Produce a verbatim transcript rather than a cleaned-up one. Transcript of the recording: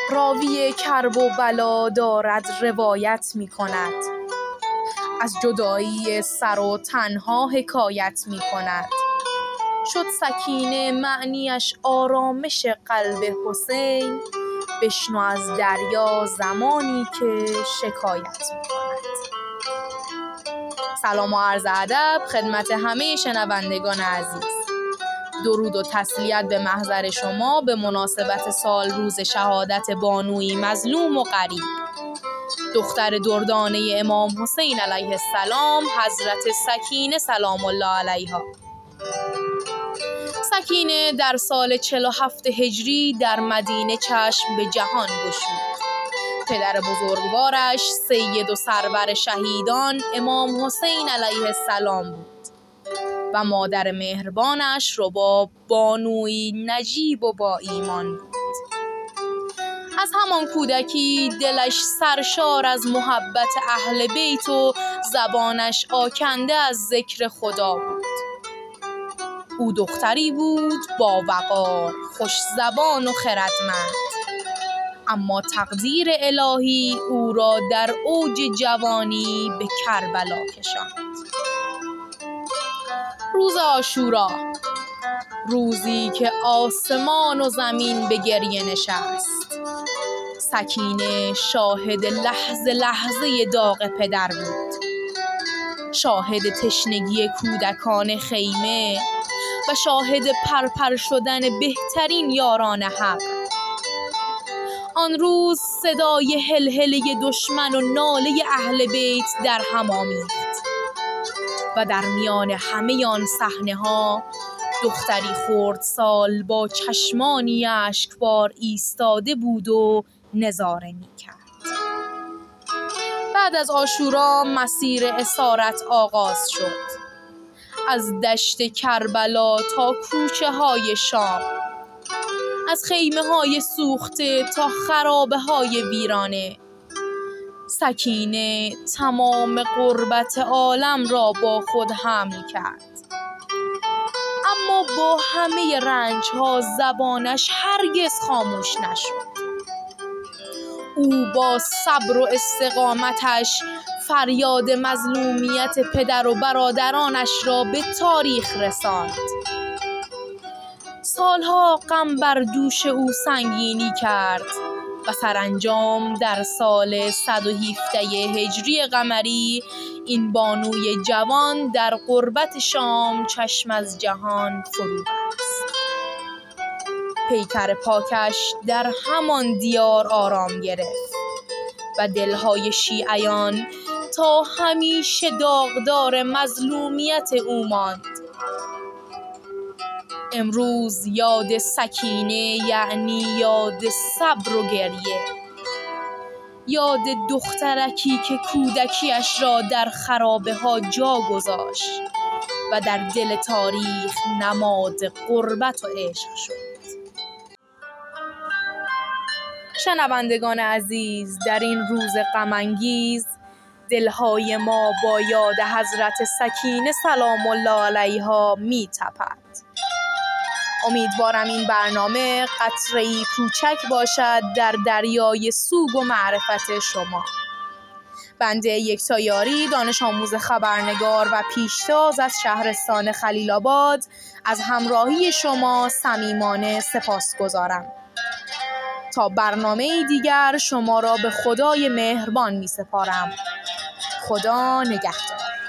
راوی کرب و بلا دارد روایت می کند، از جدایی سر و تنها حکایت می کند. شد سکینه معنیش آرامش قلب حسین، بشنو از دریا زمانی که شکایت می کند. سلام و عرض ادب خدمت همه شنوندگان عزیز. درود و تسلیت به محضر شما به مناسبت سال روز شهادت بانوی مظلوم و غریب، دختر دردانه امام حسین علیه السلام، حضرت سکینه سلام الله علیها. سکینه در سال چهل و هفت هجری در مدینه چشم به جهان گشود. پدر بزرگوارش سید و سرور شهیدان امام حسین علیه السلام بود و مادر مهربانش رباب بانوی نجیب و با ایمان بود. از همان کودکی دلش سرشار از محبت اهل بیت و زبانش آکنده از ذکر خدا بود. او دختری بود با وقار، خوش زبان و خردمند، اما تقدیر الهی او را در اوج جوانی به کربلا کشاند. روز عاشورا، روزی که آسمان و زمین به گریه نشست، سکینه شاهد لحظه لحظه داغ پدر بود، شاهد تشنگی کودکان خیمه و شاهد پرپر شدن بهترین یاران حق. آن روز صدای هلهله دشمن و ناله اهل بیت در هم آمیخت و در میان همه آن صحنه‌ها دختری خردسال با چشمانی اشکبار ایستاده بود و نظاره می‌کرد. بعد از عاشورا مسیر اسارت آغاز شد. از دشت کربلا تا کوچه های شام، از خیمه های سوخته تا خرابه های ویرانه، سکینه تمام غربت عالم را با خود حمل کرد. اما با همه رنج ها زبانش هرگز خاموش نشد. او با صبر و استقامتش فریاد مظلومیت پدر و برادرانش را به تاریخ رساند. سالها غم بر دوش او سنگینی کرد و سرانجام در سال صد و هفده هجری قمری این بانوی جوان در غربت شام چشم از جهان فرو بست. پیکر پاکش در همان دیار آرام گرفت و دلهای شیعیان تا همیشه داغدار مظلومیت او ماند. امروز یاد سکینه یعنی یاد صبر و گریه، یاد دخترکی که کودکیش را در خرابه ها جا گذاشت و در دل تاریخ نماد غربت و عشق شد. شنوندگان عزیز، در این روز غم انگیز دلهای ما با یاد حضرت سکینه سلام الله علیها می تپد. امیدوارم این برنامه قطره‌ای کوچک باشد در دریای سوگ و معرفت شما. بنده یکتایاری، دانش آموز خبرنگار و پیشتاز از شهرستان خلیل آباد، از همراهی شما صمیمانه سپاسگزارم. تا برنامه دیگر شما را به خدای مهربان می سپارم. خدا نگهدار.